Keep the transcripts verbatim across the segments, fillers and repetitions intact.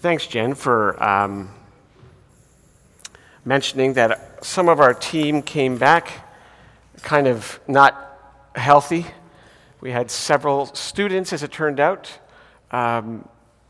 Thanks, Jen, for um, mentioning that some of our team came back kind of not healthy. We had several students, as it turned out, um,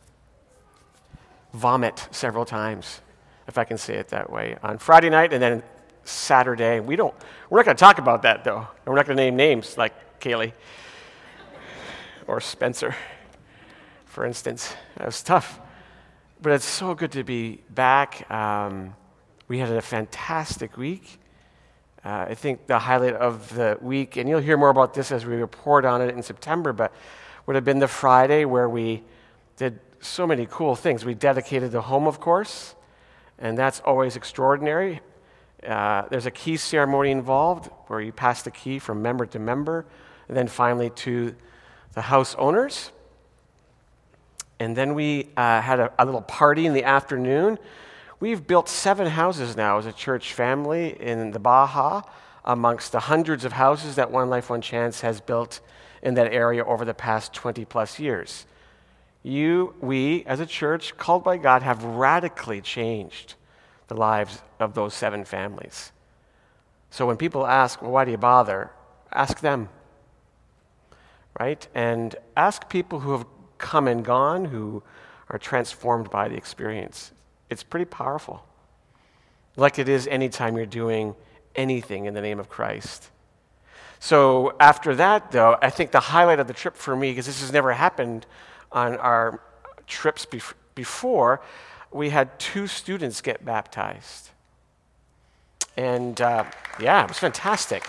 vomit several times, if I can say it that way, on Friday night and then Saturday. We don't, we're not going to talk about that, though. And we're not going to name names like Kaylee or Spencer, for instance. That was tough. But it's so good to be back. Um, we had a fantastic week. Uh, I think the highlight of the week, and you'll hear more about this as we report on it in September, but would have been the Friday where we did so many cool things. We dedicated the home, of course, and that's always extraordinary. Uh, there's a key ceremony involved where you pass the key from member to member, and then finally to the house owners. And then we uh, had a, a little party in the afternoon. We've built seven houses now as a church family in the Baja, amongst the hundreds of houses that One Life, One Chance has built in that area over the past twenty plus years. You, we, as a church called by God, have radically changed the lives of those seven families. So when people ask, well, why do you bother? Ask them, right? And ask people who have come and gone, who are transformed by the experience. It's pretty powerful, like it is anytime you're doing anything in the name of Christ. So after that, though, I think the highlight of the trip for me, because this has never happened on our trips bef- before, we had two students get baptized. And uh, yeah, it was fantastic.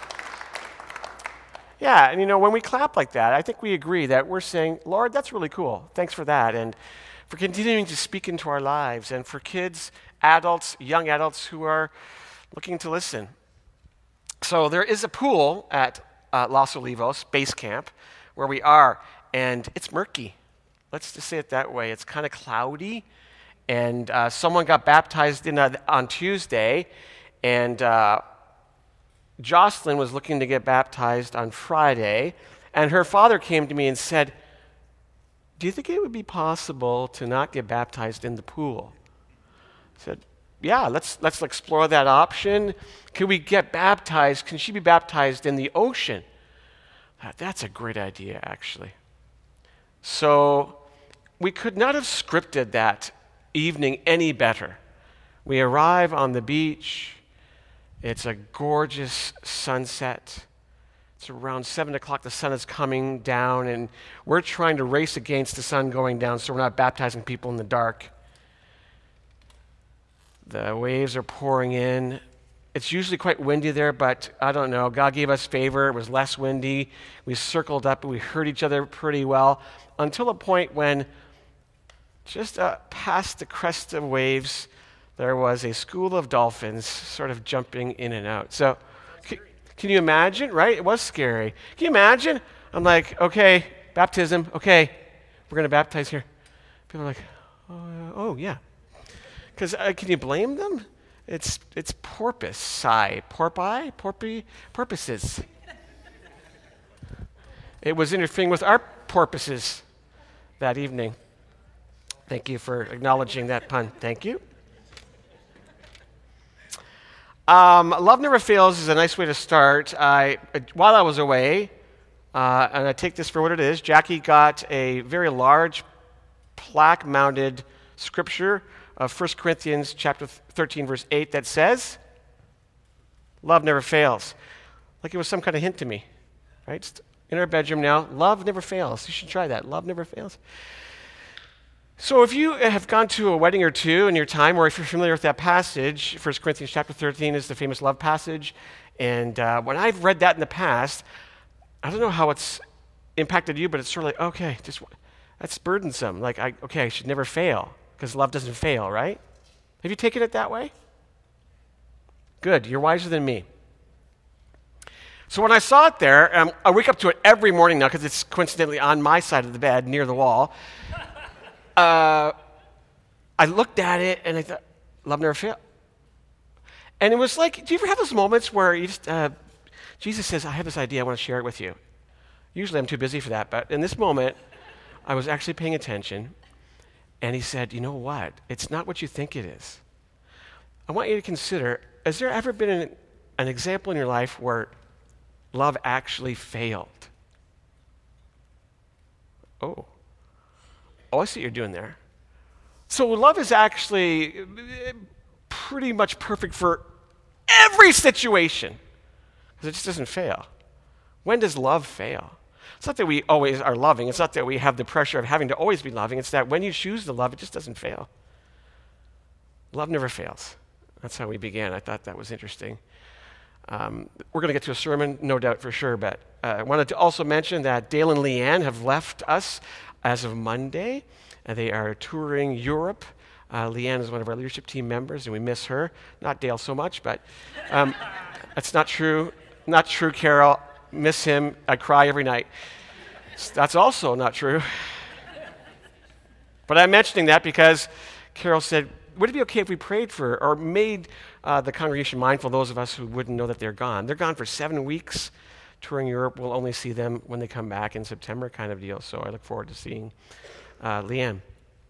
Yeah, and you know, when we clap like that, I think we agree that we're saying, Lord, that's really cool. Thanks for that. And for continuing to speak into our lives, and for kids, adults, young adults who are looking to listen. So there is a pool at uh, Los Olivos Base Camp where we are, and it's murky. Let's just say it that way. It's kind of cloudy, and uh, someone got baptized in a, on Tuesday, and uh, Jocelyn was looking to get baptized on Friday, and her father came to me and said, do you think it would be possible to not get baptized in the pool? I said, yeah, let's let's explore that option. Can we get baptized? Can she be baptized in the ocean? That's a great idea, actually. So we could not have scripted that evening any better. We arrive on the beach. It's a gorgeous sunset. It's around seven o'clock. The sun is coming down, and we're trying to race against the sun going down so we're not baptizing people in the dark. The waves are pouring in. It's usually quite windy there, but I don't know. God gave us favor. It was less windy. We circled up, and we heard each other pretty well until a point when just uh, past the crest of waves, there was a school of dolphins sort of jumping in and out. So c- can you imagine, right? It was scary. Can you imagine? I'm like, okay, baptism, okay, we're going to baptize here. People are like, oh, oh yeah. Because uh, can you blame them? It's it's porpoise, porpi, porpy, porpoises. It was interfering with our porpoises that evening. Thank you for acknowledging that pun. Thank you. Um, Love Never Fails is a nice way to start. I, while I was away, uh, and I take this for what it is, Jackie got a very large plaque-mounted scripture of First Corinthians chapter thirteen, verse eight, that says, love never fails. Like it was some kind of hint to me, right? It's in our bedroom now, love never fails. You should try that. Love never fails. So if you have gone to a wedding or two in your time, or if you're familiar with that passage, First Corinthians chapter thirteen is the famous love passage, and uh, when I've read that in the past, I don't know how it's impacted you, but it's sort of like, okay, just that's burdensome. Like, I, okay, I should never fail, because love doesn't fail, right? Have you taken it that way? Good, you're wiser than me. So when I saw it there, um, I wake up to it every morning now, because it's coincidentally on my side of the bed, near the wall. Uh, I looked at it and I thought, love never fails. And it was like, do you ever have those moments where you just, uh, Jesus says, I have this idea, I want to share it with you. Usually I'm too busy for that, but in this moment, I was actually paying attention. And he said, you know what? It's not what you think it is. I want you to consider, has there ever been an, an example in your life where love actually failed? Oh. Oh, I see what you're doing there. So love is actually pretty much perfect for every situation because it just doesn't fail. When does love fail? It's not that we always are loving. It's not that we have the pressure of having to always be loving. It's that when you choose to love, it just doesn't fail. Love never fails. That's how we began. I thought that was interesting. Um, we're going to get to a sermon, no doubt for sure, but uh, I wanted to also mention that Dale and Leanne have left us as of Monday. Uh, they are touring Europe. Uh, Leanne is one of our leadership team members, and we miss her. Not Dale so much, but um, that's not true. Not true, Carol. Miss him. I cry every night. That's also not true. But I'm mentioning that because Carol said, would it be okay if we prayed for or made uh, the congregation mindful, those of us who wouldn't know that they're gone? They're gone for seven weeks touring Europe. We'll only see them when they come back in September kind of deal. So I look forward to seeing uh, Leanne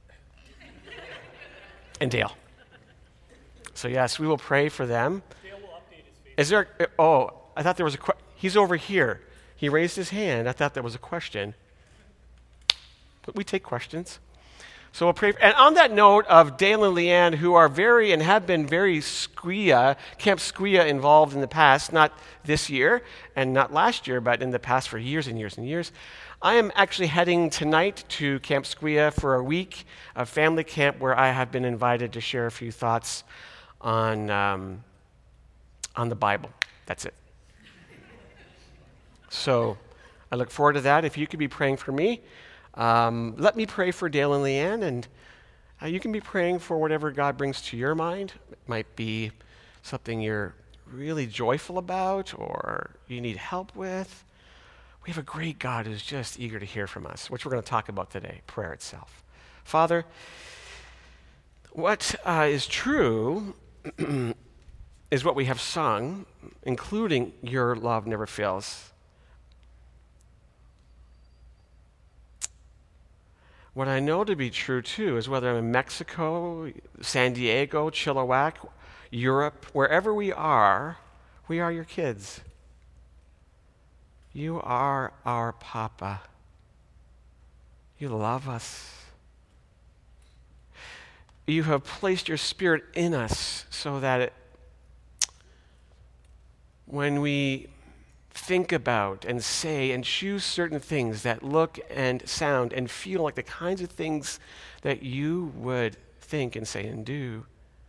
and Dale. So yes, we will pray for them. Dale will update his Facebook. Is there, oh, I thought there was a question. He's over here. He raised his hand. I thought there was a question. But we take questions. So we'll pray. And on that note of Dale and Leanne, who are very and have been very Squia, Camp Squia involved in the past, not this year and not last year, but in the past for years and years and years, I am actually heading tonight to Camp Squia for a week of family camp where I have been invited to share a few thoughts on, um, on the Bible. That's it. So I look forward to that. If you could be praying for me, um, let me pray for Dale and Leanne, and uh, you can be praying for whatever God brings to your mind. It might be something you're really joyful about or you need help with. We have a great God who's just eager to hear from us, which we're going to talk about today, prayer itself. Father, what uh, is true is what we have sung, including your love never fails. What I know to be true, too, is whether I'm in Mexico, San Diego, Chilliwack, Europe, wherever we are, we are your kids. You are our Papa. You love us. You have placed your Spirit in us so that it, when we think about and say and choose certain things that look and sound and feel like the kinds of things that you would think and say and do,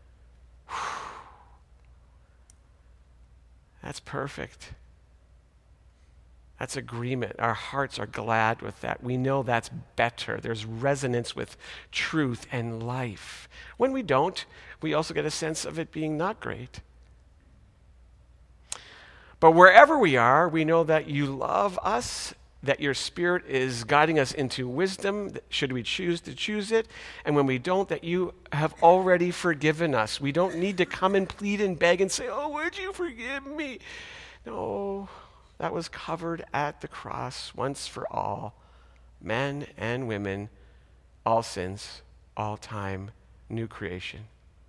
that's perfect. That's agreement. Our hearts are glad with that. We know that's better. There's resonance with truth and life. When we don't, we also get a sense of it being not great. But wherever we are, we know that you love us, that your Spirit is guiding us into wisdom, should we choose to choose it, and when we don't, that you have already forgiven us. We don't need to come and plead and beg and say, oh, would you forgive me? No, that was covered at the cross once for all, men and women, all sins, all time, new creation.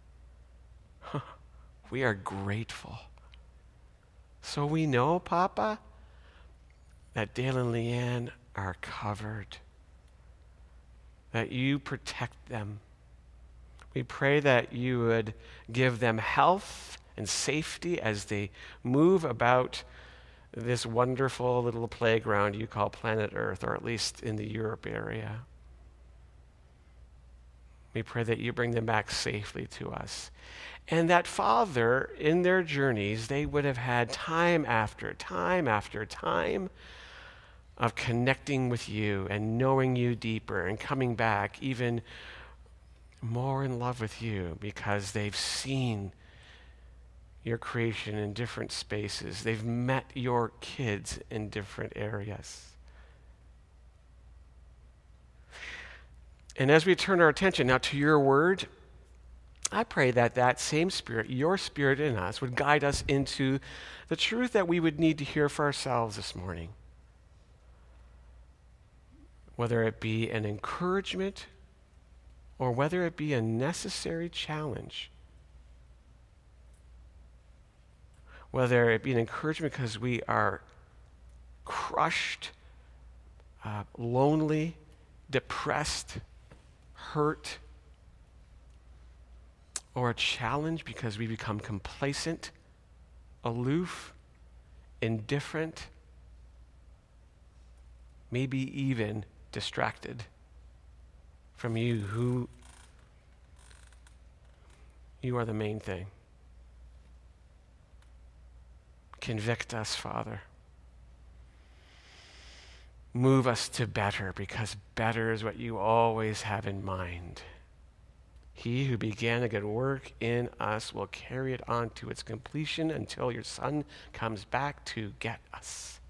We are grateful. So we know, Papa, that Dale and Leanne are covered, that you protect them. We pray that you would give them health and safety as they move about this wonderful little playground you call planet Earth, or at least in the Europe area. We pray that you bring them back safely to us. And that, Father, in their journeys, they would have had time after time after time of connecting with you and knowing you deeper and coming back even more in love with you because they've seen your creation in different spaces. They've met your kids in different areas. And as we turn our attention now to your word, I pray that that same Spirit, your Spirit in us, would guide us into the truth that we would need to hear for ourselves this morning. Whether it be an encouragement or whether it be a necessary challenge, whether it be an encouragement because we are crushed, uh, lonely, depressed, hurt, or a challenge because we become complacent, aloof, indifferent, maybe even distracted from you, who you are the main thing. Convict us, Father. Move us to better, because better is what you always have in mind. He who began a good work in us will carry it on to its completion until your Son comes back to get us.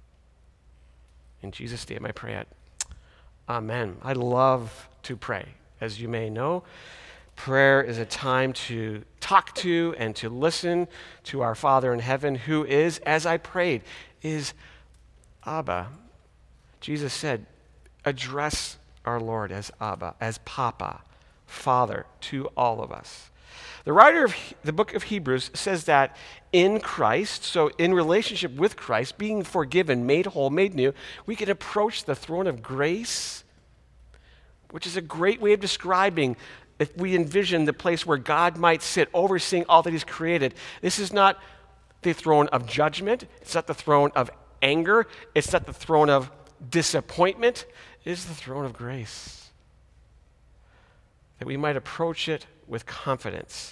In Jesus' name I pray it. Amen. I love to pray. As you may know, prayer is a time to talk to and to listen to our Father in heaven, who is, as I prayed, is Abba. Jesus said, address our Lord as Abba, as Papa, Father, to all of us. The writer of the book of Hebrews says that in Christ, so in relationship with Christ, being forgiven, made whole, made new, we can approach the throne of grace, which is a great way of describing, if we envision the place where God might sit overseeing all that he's created. This is not the throne of judgment. It's not the throne of anger. It's not the throne of disappointment. It is the throne of grace, that we might approach it with confidence.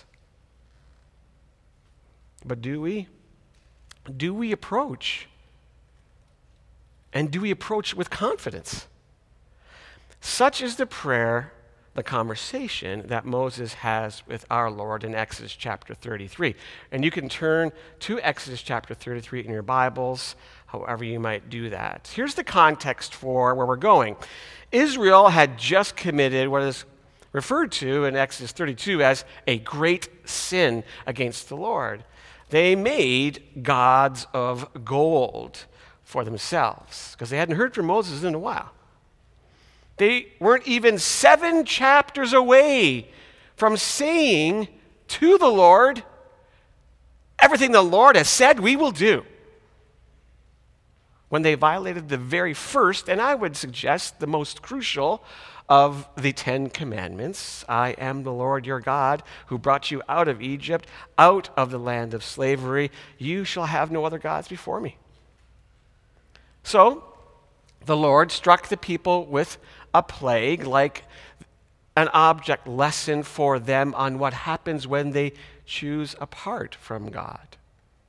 But do we? Do we approach? And do we approach with confidence? Such is the prayer, the conversation that Moses has with our Lord in Exodus chapter thirty-three. And you can turn to Exodus chapter thirty-three in your Bibles, however you might do that. Here's the context for where we're going. Israel had just committed what is referred to in Exodus thirty-two as a great sin against the Lord. They made gods of gold for themselves because they hadn't heard from Moses in a while. They weren't even seven chapters away from saying to the Lord, everything the Lord has said we will do, when they violated the very first, and I would suggest the most crucial, of the Ten Commandments. I am the Lord your God who brought you out of Egypt, out of the land of slavery. You shall have no other gods before me. So the Lord struck the people with a plague, like an object lesson for them on what happens when they choose apart from God.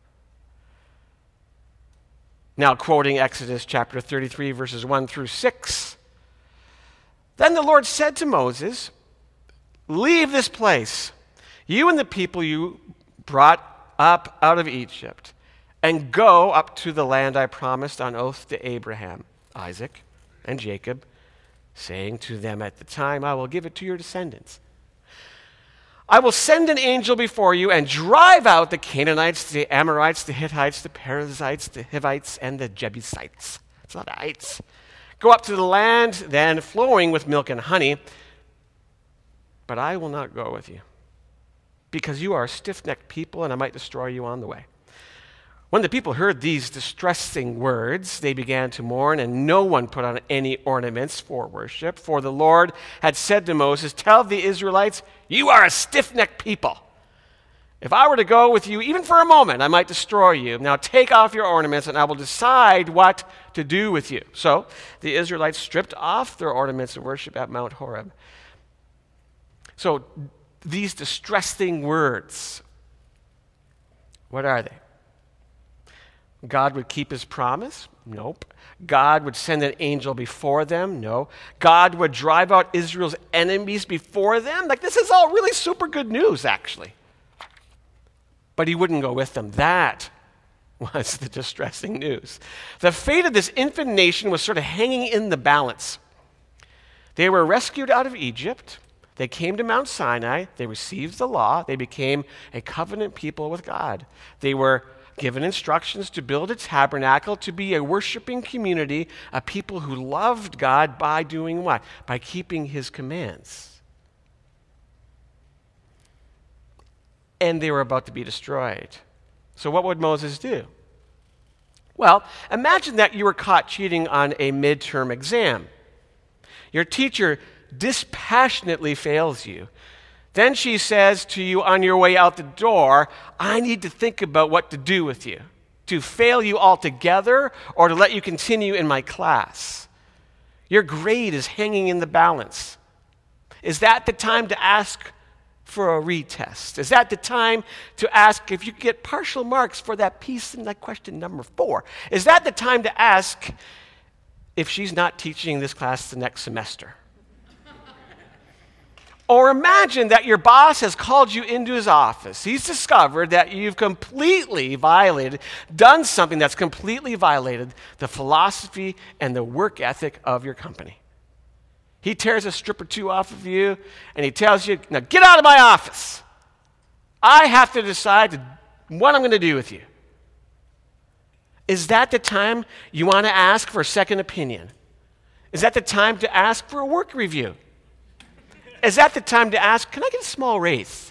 Now, quoting Exodus chapter thirty-three, verses one through six, then the Lord said to Moses, leave this place, you and the people you brought up out of Egypt, and go up to the land I promised on oath to Abraham, Isaac, and Jacob, saying to them at the time, I will give it to your descendants. I will send an angel before you and drive out the Canaanites, the Amorites, the Hittites, the Perizzites, the Hivites, and the Jebusites. It's not ites. Go up to the land, then flowing with milk and honey, but I will not go with you, because you are a stiff-necked people, and I might destroy you on the way. When the people heard these distressing words, they began to mourn, and no one put on any ornaments for worship, for the Lord had said to Moses, tell the Israelites, you are a stiff-necked people. If I were to go with you, even for a moment, I might destroy you. Now take off your ornaments, and I will decide what to do with you. So the Israelites stripped off their ornaments of worship at Mount Horeb. So these distressing words, what are they? God would keep his promise? Nope. God would send an angel before them? No. God would drive out Israel's enemies before them? Like, this is all really super good news, actually. But he wouldn't go with them. That was the distressing news. The fate of this infant nation was sort of hanging in the balance. They were rescued out of Egypt. They came to Mount Sinai. They received the law. They became a covenant people with God. They were given instructions to build a tabernacle, to be a worshiping community, a people who loved God by doing what? By keeping his commands. and they were about to be destroyed. So what would Moses do? Well, imagine that you were caught cheating on a midterm exam. Your teacher dispassionately fails you. Then she says to you on your way out the door, I need to think about what to do with you, to fail you altogether or to let you continue in my class. Your grade is hanging in the balance. Is that the time to ask for a retest? Is that the time to ask if you get partial marks for that piece in that question number four? Is that the time to ask if she's not teaching this class the next semester? Or imagine that your boss has called you into his office. He's discovered that you've completely violated, done something that's completely violated the philosophy and the work ethic of your company. He tears a strip or two off of you, and he tells you, now get out of my office. I have to decide what I'm going to do with you. Is that the time you want to ask for a second opinion? Is that the time to ask for a work review? Is that the time to ask, can I get a small raise?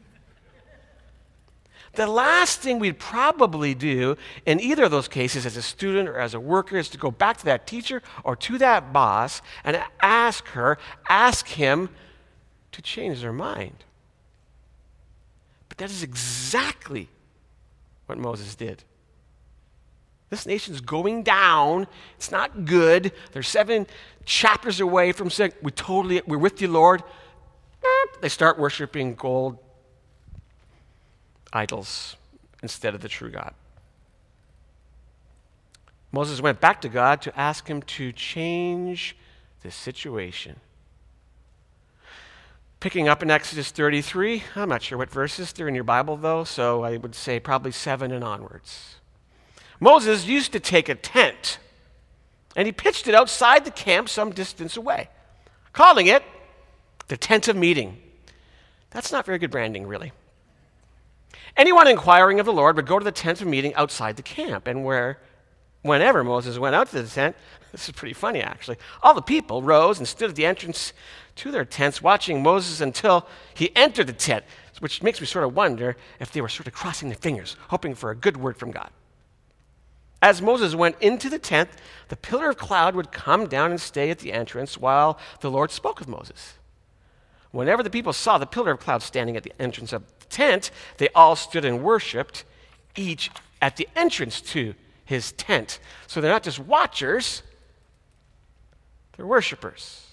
The last thing we'd probably do in either of those cases as a student or as a worker is to go back to that teacher or to that boss and ask her, ask him to change their mind. But that is exactly what Moses did. This nation's going down. It's not good. They're seven chapters away from saying, we totally, we're with you, Lord. They start worshiping gold idols instead of the true God. Moses went back to God to ask him to change the situation. Picking up in Exodus thirty-three, I'm not sure what verses they're in your Bible though, so I would say probably seven and onwards. Moses used to take a tent, and he pitched it outside the camp some distance away, calling it the tent of meeting. That's not very good branding, really. Anyone inquiring of the Lord would go to the tent of meeting outside the camp, and where, whenever Moses went out to the tent, this is pretty funny actually, all the people rose and stood at the entrance to their tents, watching Moses until he entered the tent, which makes me sort of wonder if they were sort of crossing their fingers, hoping for a good word from God. As Moses went into the tent, the pillar of cloud would come down and stay at the entrance while the Lord spoke with Moses. Whenever the people saw the pillar of cloud standing at the entrance of the tent, they all stood and worshiped, each at the entrance to his tent. So they're not just watchers, they're worshipers.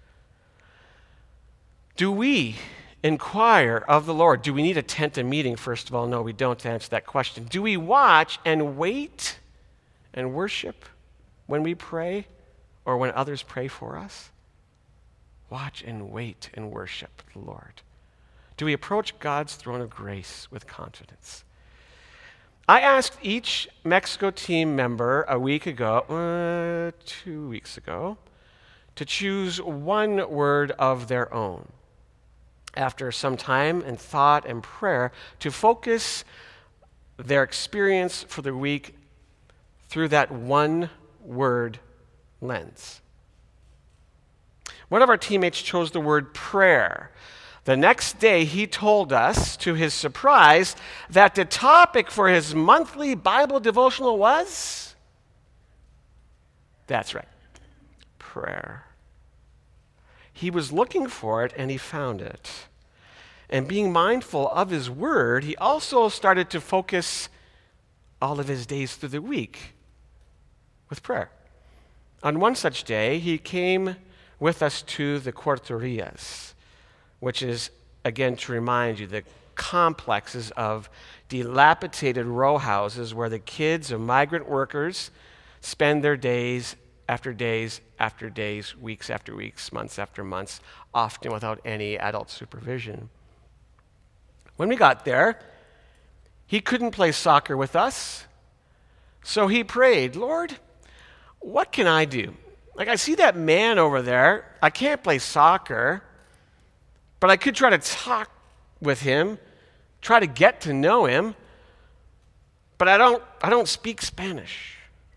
Do we inquire of the Lord? Do we need a tent and meeting? First of all, no, we don't, to answer that question. Do we watch and wait and worship when we pray or when others pray for us? Watch and wait and worship the Lord. Do we approach God's throne of grace with confidence? I asked each Mexico team member a week ago, uh, two weeks ago, to choose one word of their own. After some time and thought and prayer, to focus their experience for the week through that one word lens. One of our teammates chose the word prayer. The next day, he told us, to his surprise, that the topic for his monthly Bible devotional was, that's right, prayer. He was looking for it, and he found it. And being mindful of his word, he also started to focus all of his days through the week with prayer. On one such day, he came with us to the Cuarterias, which is, again, to remind you, the complexes of dilapidated row houses where the kids of migrant workers spend their days after days after days, weeks after weeks, months after months, often without any adult supervision. When we got there, he couldn't play soccer with us, so he prayed, Lord, what can I do? Like, I see that man over there. I can't play soccer, but I could try to talk with him, try to get to know him, but I don't, I don't speak Spanish.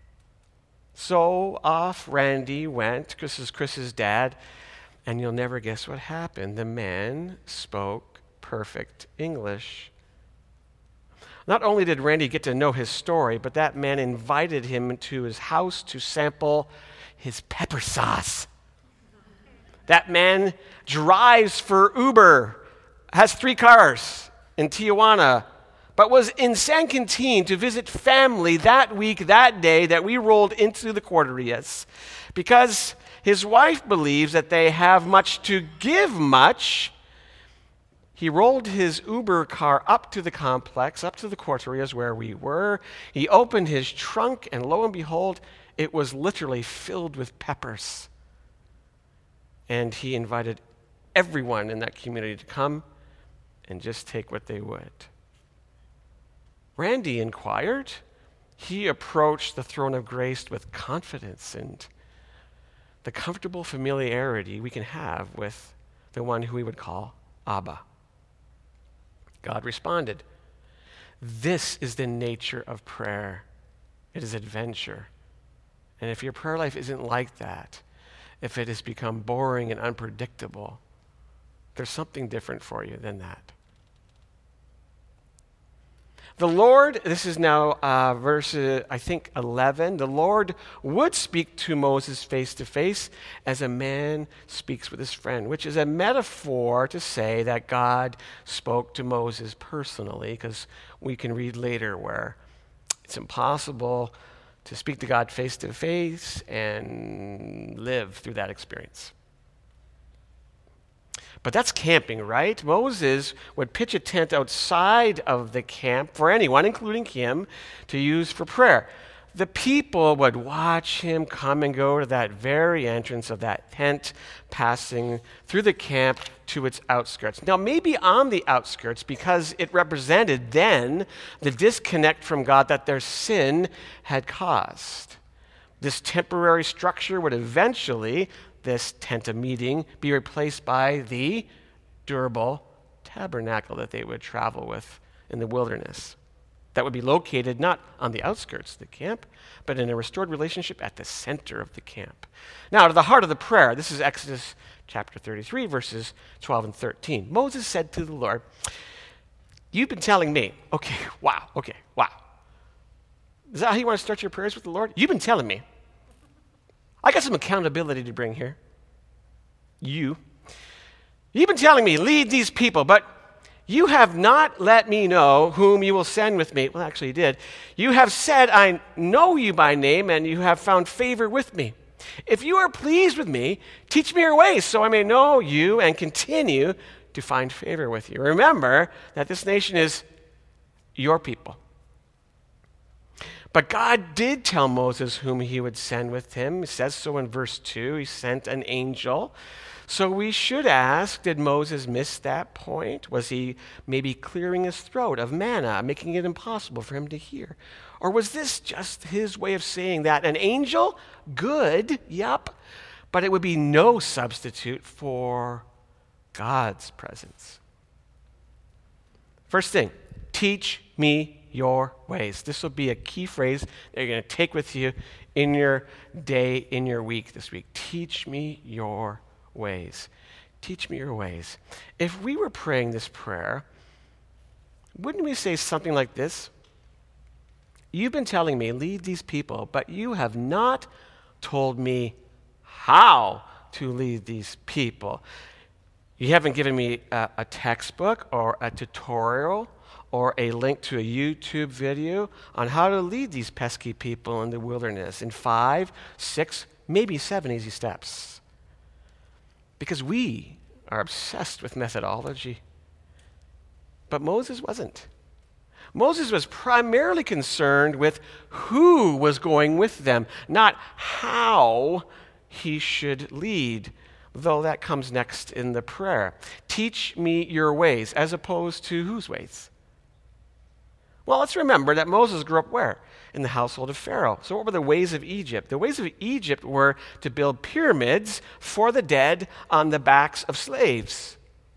So off Randy went, this is Chris's dad, and you'll never guess what happened. The man spoke perfect English Not only did Randy get to know his story, but that man invited him to his house to sample his pepper sauce. That man drives for Uber, has three cars in Tijuana, but was in San Quintin to visit family that week, that day that we rolled into the Quarterias, because his wife believes that they have much to give much. He rolled his Uber car up to the complex, up to the Quarterias where we were. He opened his trunk, and lo and behold, it was literally filled with peppers. And he invited everyone in that community to come and just take what they would. Randy inquired. He approached the throne of grace with confidence and the comfortable familiarity we can have with the one who we would call Abba. God responded. This is the nature of prayer. It is adventure. And if your prayer life isn't like that, if it has become boring and unpredictable, there's something different for you than that. The Lord, this is now uh, verse, uh, I think, eleven. The Lord would speak to Moses face to face as a man speaks with his friend, which is a metaphor to say that God spoke to Moses personally, because we can read later where it's impossible to speak to God face to face and live through that experience. But that's camping, right? Moses would pitch a tent outside of the camp for anyone, including him, to use for prayer. The people would watch him come and go to that very entrance of that tent, passing through the camp to its outskirts. Now, maybe on the outskirts, because it represented then the disconnect from God that their sin had caused. This temporary structure would eventually, this tent of meeting, be replaced by the durable tabernacle that they would travel with in the wilderness. That would be located not on the outskirts of the camp, but in a restored relationship at the center of the camp. Now, to the heart of the prayer, this is Exodus chapter thirty-three, verses twelve and thirteen. Moses said to the Lord, you've been telling me, okay, wow, okay, wow. Is that how you want to start your prayers with the Lord? You've been telling me. I got some accountability to bring here. You. You've been telling me, lead these people, but you have not let me know whom you will send with me. Well, actually, you did. You have said, I know you by name, and you have found favor with me. If you are pleased with me, teach me your ways, so I may know you and continue to find favor with you. Remember that this nation is your people. But God did tell Moses whom he would send with him. It says so in verse two. He sent an angel. So we should ask, did Moses miss that point? Was he maybe clearing his throat of manna, making it impossible for him to hear? Or was this just his way of saying that an angel, good, yep, but it would be no substitute for God's presence? First thing, teach me your ways. This will be a key phrase that you're going to take with you in your day, in your week this week. Teach me your ways. Teach me your ways. If we were praying this prayer, wouldn't we say something like this? You've been telling me, lead these people, but you have not told me how to lead these people. You haven't given me a, a textbook or a tutorial or a link to a YouTube video on how to lead these pesky people in the wilderness in five, six, maybe seven easy steps. Because we are obsessed with methodology. But Moses wasn't. Moses was primarily concerned with who was going with them, not how he should lead, though that comes next in the prayer. Teach me your ways, as opposed to whose ways? Well, let's remember that Moses grew up where? In the household of Pharaoh. So what were the ways of Egypt? The ways of Egypt were to build pyramids for the dead on the backs of slaves.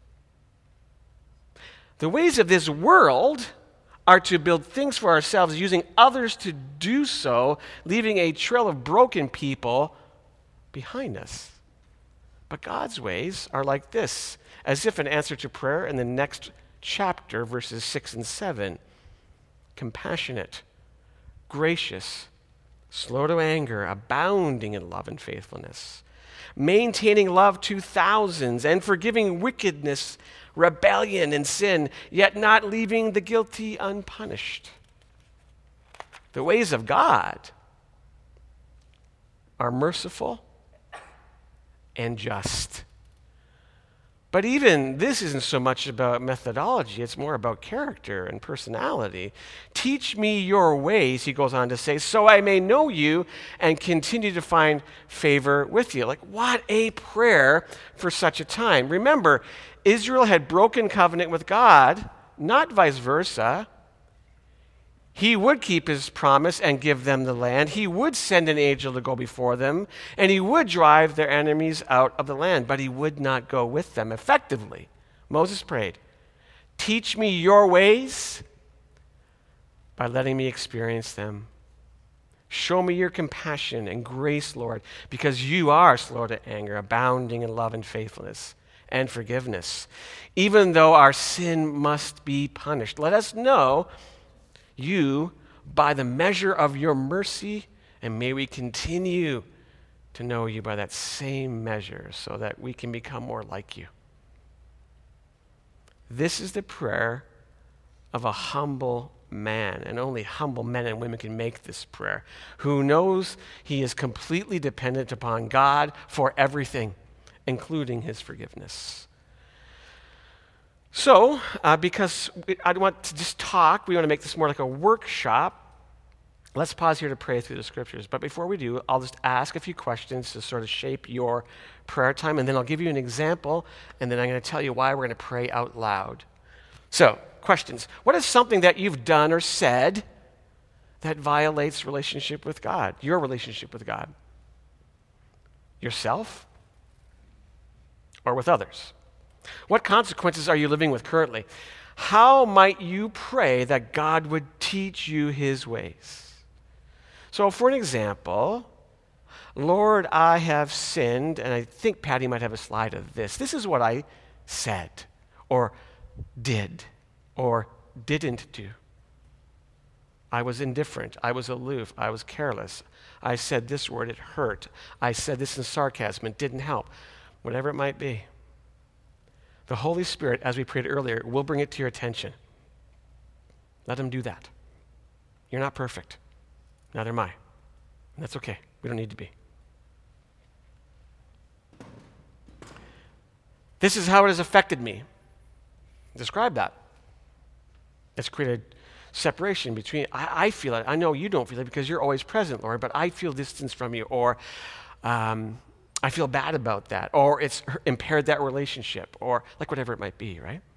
The ways of this world are to build things for ourselves using others to do so, leaving a trail of broken people behind us. But God's ways are like this, as if an answer to prayer in the next chapter, verses six and seven. compassionate, gracious, slow to anger, abounding in love and faithfulness, maintaining love to thousands, and forgiving wickedness, rebellion, and sin, yet not leaving the guilty unpunished. The ways of God are merciful and just. But even this isn't so much about methodology, it's more about character and personality. Teach me your ways, he goes on to say, so I may know you and continue to find favor with you. Like, what a prayer for such a time. Remember, Israel had broken covenant with God, not vice versa. He would keep his promise and give them the land. He would send an angel to go before them, and he would drive their enemies out of the land, but he would not go with them effectively. Moses prayed, teach me your ways by letting me experience them. Show me your compassion and grace, Lord, because you are slow to anger, abounding in love and faithfulness and forgiveness. Even though our sin must be punished, let us know you by the measure of your mercy, and may we continue to know you by that same measure so that we can become more like you. This is the prayer of a humble man, and only humble men and women can make this prayer, who knows he is completely dependent upon God for everything, including his forgiveness. So, uh, because we, I want to just talk, we want to make this more like a workshop. Let's pause here to pray through the scriptures. But before we do, I'll just ask a few questions to sort of shape your prayer time, and then I'll give you an example, and then I'm going to tell you why we're going to pray out loud. So, questions. What is something that you've done or said that violates relationship with God, your relationship with God? Yourself or with others? What consequences are you living with currently? How might you pray that God would teach you his ways? So for an example, Lord, I have sinned, and I think Patty might have a slide of this. This is what I said, or did, or didn't do. I was indifferent. I was aloof. I was careless. I said this word, it hurt. I said this in sarcasm, it didn't help. Whatever it might be. The Holy Spirit, as we prayed earlier, will bring it to your attention. Let him do that. You're not perfect. Neither am I. And that's okay. We don't need to be. This is how it has affected me. Describe that. It's created separation between, I, I feel it. I know you don't feel it because you're always present, Lord, but I feel distance from you, or um, I feel bad about that, or it's impaired that relationship, or like whatever it might be, right?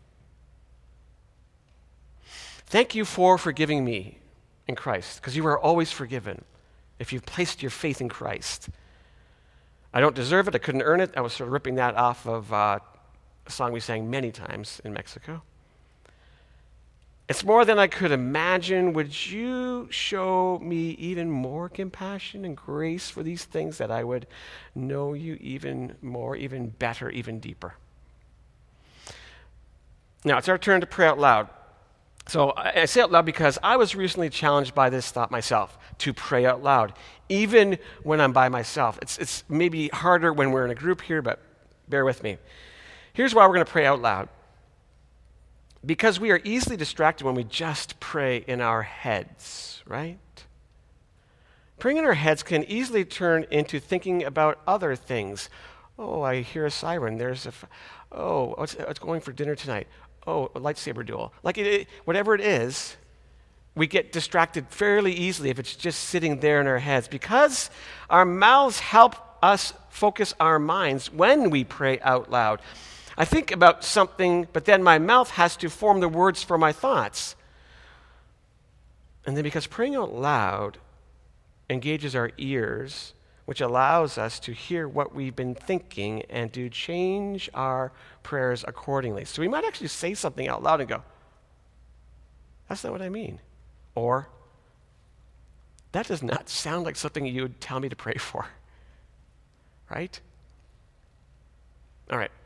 Thank you for forgiving me in Christ, because you are always forgiven if you've placed your faith in Christ. I don't deserve it. I couldn't earn it. I was sort of ripping that off of uh, a song we sang many times in Mexico. It's more than I could imagine. Would you show me even more compassion and grace for these things, that I would know you even more, even better, even deeper? Now, it's our turn to pray out loud. So I, I say out loud because I was recently challenged by this thought myself, to pray out loud, even when I'm by myself. It's, it's maybe harder when we're in a group here, but bear with me. Here's why we're going to pray out loud. Because we are easily distracted when we just pray in our heads, right? Praying in our heads can easily turn into thinking about other things. Oh, I hear a siren. There's a, f- oh, what's, what's going for dinner tonight? Oh, a lightsaber duel. Like it, it, whatever it is, we get distracted fairly easily if it's just sitting there in our heads, because our mouths help us focus our minds when we pray out loud. I think about something, but then my mouth has to form the words for my thoughts. And then because praying out loud engages our ears, which allows us to hear what we've been thinking and to change our prayers accordingly. So we might actually say something out loud and go, that's not what I mean. Or, that does not sound like something you would tell me to pray for. Right? All right.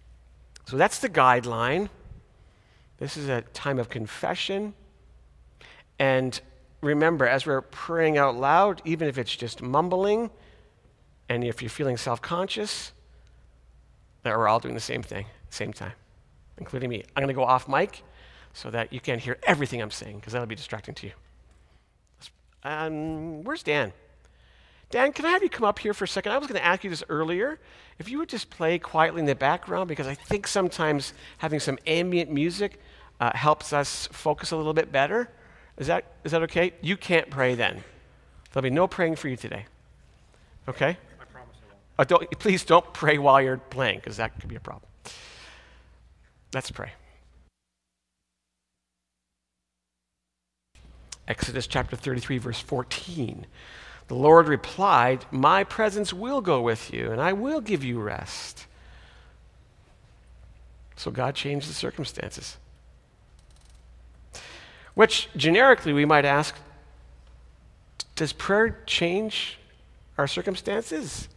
So that's the guideline. This is a time of confession. And remember, as we're praying out loud, even if it's just mumbling, and if you're feeling self-conscious, that we're all doing the same thing, same time, including me. I'm going to go off mic so that you can't hear everything I'm saying, because that'll be distracting to you. Um, where's Dan? Dan, can I have you come up here for a second? I was going to ask you this earlier. If you would just play quietly in the background, because I think sometimes having some ambient music uh, helps us focus a little bit better. Is that is that okay? You can't pray then. There'll be no praying for you today. Okay? I promise I won't. Uh, don't, please don't pray while you're playing, because that could be a problem. Let's pray. Exodus chapter thirty-three, verse fourteen. The Lord replied, "My presence will go with you, and I will give you rest." So God changed the circumstances. Which, generically, we might ask, does prayer change our circumstances?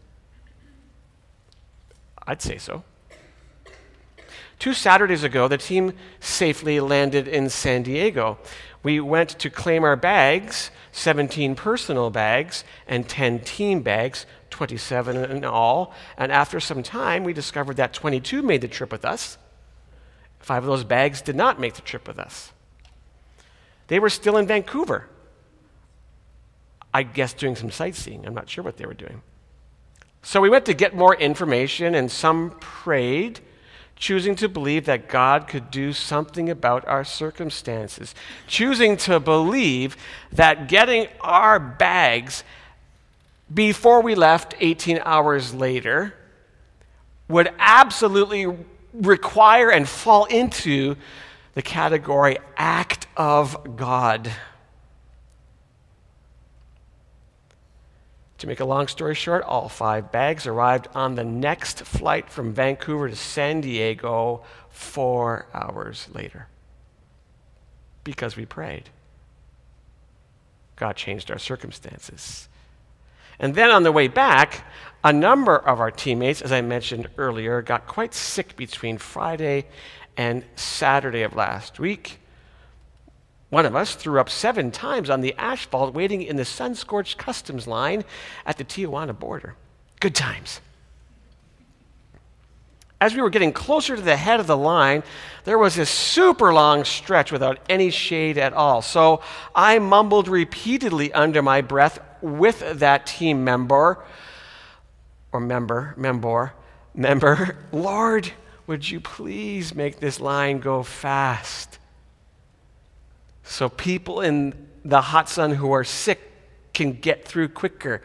I'd say so. Two Saturdays ago, the team safely landed in San Diego. We went to claim our bags, seventeen personal bags and ten team bags, twenty-seven in all. And after some time, we discovered that twenty-two made the trip with us. Five of those bags did not make the trip with us. They were still in Vancouver. I guess doing some sightseeing. I'm not sure what they were doing. So we went to get more information, and some prayed, choosing to believe that God could do something about our circumstances, choosing to believe that getting our bags before we left eighteen hours later would absolutely require and fall into the category act of God. To make a long story short, all five bags arrived on the next flight from Vancouver to San Diego four hours later. Because we prayed. God changed our circumstances. And then on the way back, a number of our teammates, as I mentioned earlier, got quite sick between Friday and Saturday of last week. One of us threw up seven times on the asphalt waiting in the sun-scorched customs line at the Tijuana border. Good times. As we were getting closer to the head of the line, there was this super long stretch without any shade at all. So I mumbled repeatedly under my breath with that team member, or member, member, member, "Lord, would you please make this line go fast so people in the hot sun who are sick can get through quicker?"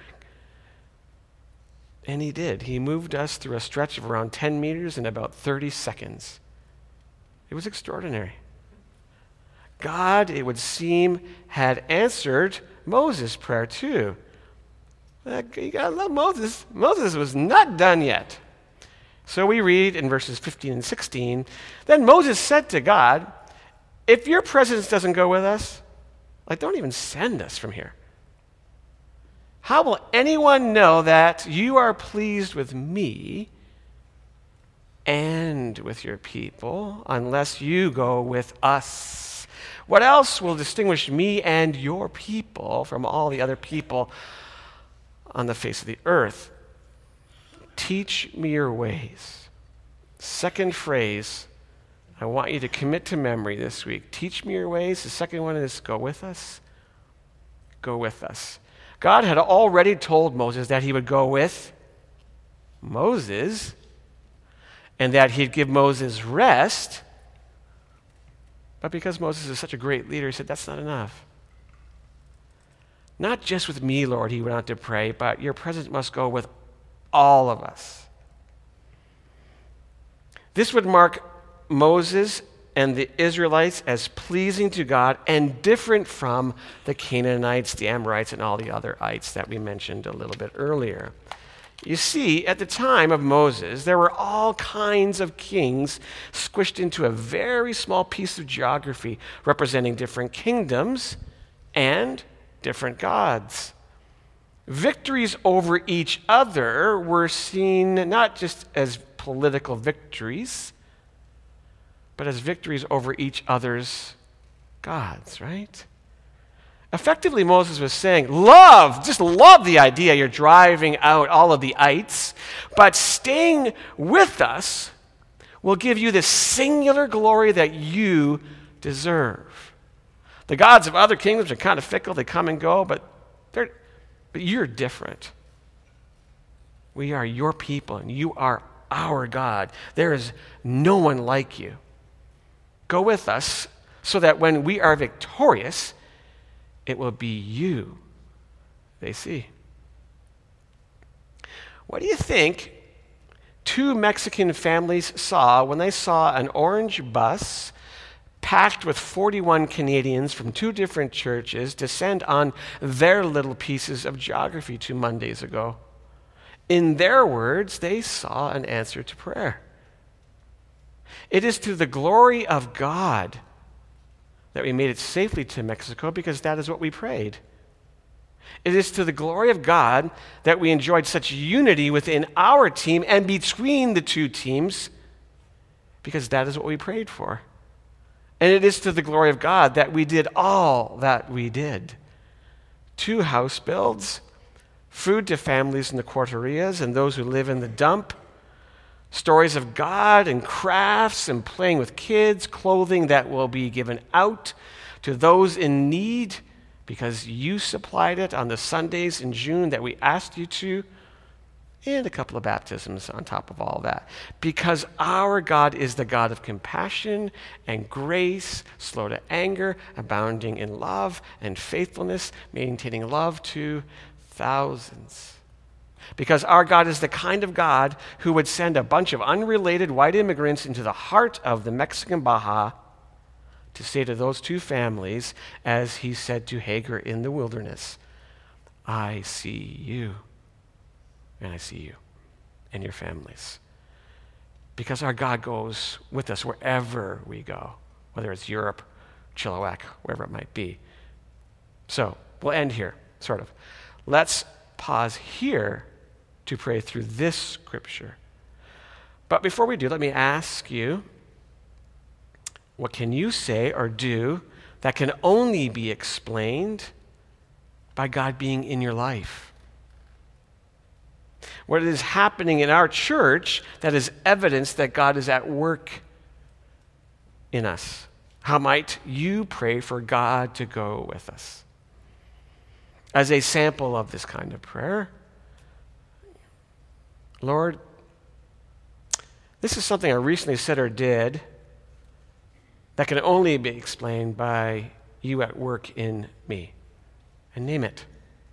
And he did. He moved us through a stretch of around ten meters in about thirty seconds. It was extraordinary. God, it would seem, had answered Moses' prayer too. You gotta love Moses. Moses was not done yet. So we read in verses fifteen and sixteen, "Then Moses said to God, 'If your presence doesn't go with us, like don't even send us from here. How will anyone know that you are pleased with me and with your people unless you go with us? What else will distinguish me and your people from all the other people on the face of the earth? Teach me your ways.'" Second phrase, I want you to commit to memory this week. Teach me your ways. The second one is go with us. Go with us. God had already told Moses that he would go with Moses and that he'd give Moses rest. But because Moses is such a great leader, he said, that's not enough. "Not just with me, Lord," he went on to pray, "but your presence must go with all of us." This would mark Moses and the Israelites as pleasing to God and different from the Canaanites, the Amorites, and all the other ites that we mentioned a little bit earlier. You see, at the time of Moses, there were all kinds of kings squished into a very small piece of geography representing different kingdoms and different gods. Victories over each other were seen not just as political victories, but as victories over each other's gods, right? Effectively, Moses was saying, love, just love the idea you're driving out all of the ites, but staying with us will give you the singular glory that you deserve. The gods of other kingdoms are kind of fickle. They come and go, but, they're, but you're different. We are your people, and you are our God. There is no one like you. Go with us so that when we are victorious, it will be you they see. What do you think two Mexican families saw when they saw an orange bus packed with forty-one Canadians from two different churches descend on their little pieces of geography two Mondays ago? In their words, they saw an answer to prayer. It is to the glory of God that we made it safely to Mexico, because that is what we prayed. It is to the glory of God that we enjoyed such unity within our team and between the two teams, because that is what we prayed for. And it is to the glory of God that we did all that we did. Two house builds, food to families in the Cuarterias and those who live in the dump, stories of God and crafts and playing with kids, clothing that will be given out to those in need because you supplied it on the Sundays in June that we asked you to, and a couple of baptisms on top of all that. Because our God is the God of compassion and grace, slow to anger, abounding in love and faithfulness, maintaining love to thousands. Because our God is the kind of God who would send a bunch of unrelated white immigrants into the heart of the Mexican Baja to say to those two families, as he said to Hagar in the wilderness, I see you, and I see you and your families. Because our God goes with us wherever we go, whether it's Europe, Chilliwack, wherever it might be. So we'll end here, sort of. Let's pause here to pray through this scripture. But before we do, let me ask you, what can you say or do that can only be explained by God being in your life? What is happening in our church that is evidence that God is at work in us? How might you pray for God to go with us? As a sample of this kind of prayer, Lord, this is something I recently said or did that can only be explained by you at work in me. And name it.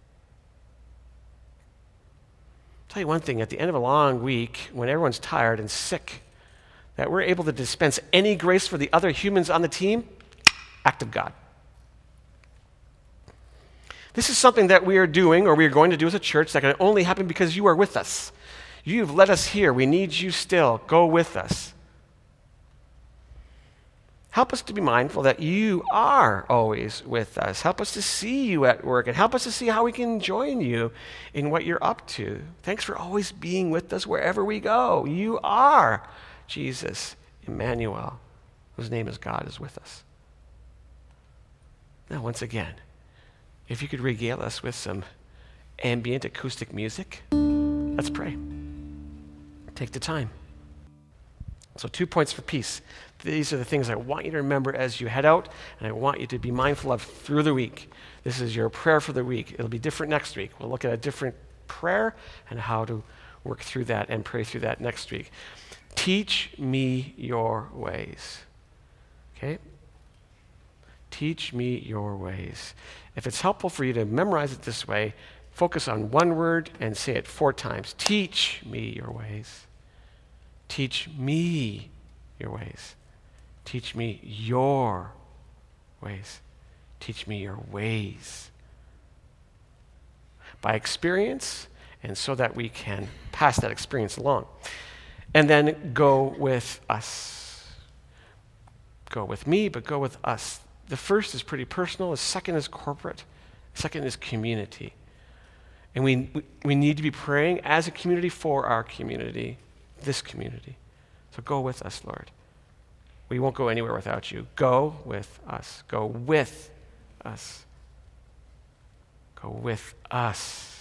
I'll tell you one thing, at the end of a long week, when everyone's tired and sick, that we're able to dispense any grace for the other humans on the team, act of God. This is something that we are doing, or we are going to do as a church, that can only happen because you are with us. You've led us here. We need you still. Go with us. Help us to be mindful that you are always with us. Help us to see you at work, and help us to see how we can join you in what you're up to. Thanks for always being with us wherever we go. You are Jesus, Emmanuel, whose name is God, is with us. Now, once again, if you could regale us with some ambient acoustic music, let's pray. Take the time. So two points for peace. These are the things I want you to remember as you head out, and I want you to be mindful of through the week. This is your prayer for the week. It'll be different next week. We'll look at a different prayer and how to work through that and pray through that next week. Teach me your ways. Okay? Teach me your ways. If it's helpful for you to memorize it this way, focus on one word and say it four times. Teach me your ways. Teach me your ways. Teach me your ways. Teach me your ways. By experience, and so that we can pass that experience along. And then go with us. Go with me, but go with us. The first is pretty personal. The second is corporate. The second is community. And we, we we need to be praying as a community for our community, this community. So go with us, Lord. We won't go anywhere without you. Go with us. Go with us. with us.